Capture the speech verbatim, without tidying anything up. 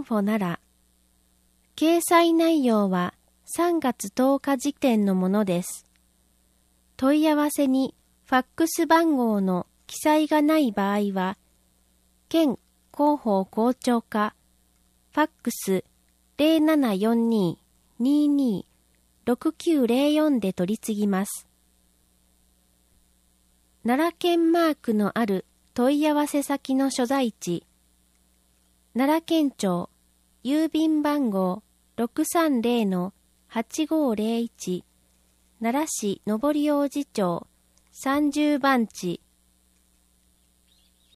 フォ奈良。掲載内容はさんがつとおか時点のものです。問い合わせにファックス番号の記載がない場合は、県広報校長課、ファックス ゼロななよんに にーにー ろくきゅうゼロよん で取り次ぎます。奈良県マークのある問い合わせ先の所在地、奈良県庁郵便番号 ろくさんゼロのはちごゼロいち 奈良市上り王子町さんじゅうばんち